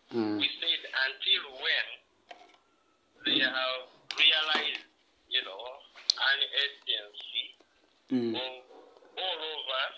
We said until when they have realized, an urgency of all of us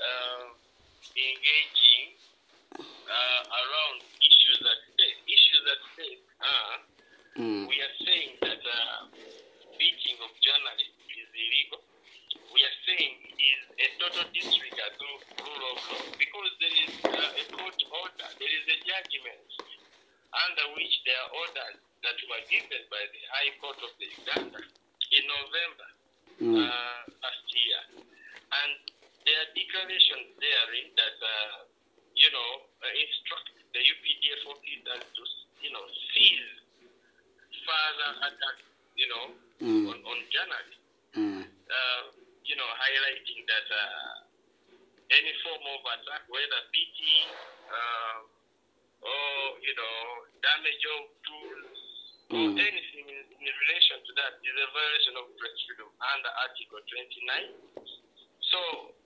engaging around issues at stake. Issues at stake are, we are saying that beating of journalists is illegal. We are saying it is a total disregard of rule of law because there is a court order, there is a judgment under which there are orders that were given by the High Court of the Uganda in November last year. And there are declarations therein that, instruct the UPDF officers to, cease further attacks, on journalists. Highlighting that any form of attack, whether beating or, damage of tools or anything in relation to that is a violation of press freedom under Article 29. So,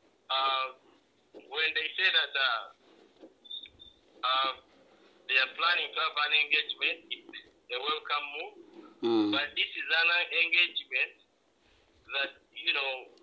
when they say that they are planning to have an engagement, it's a welcome move, but this is an engagement that,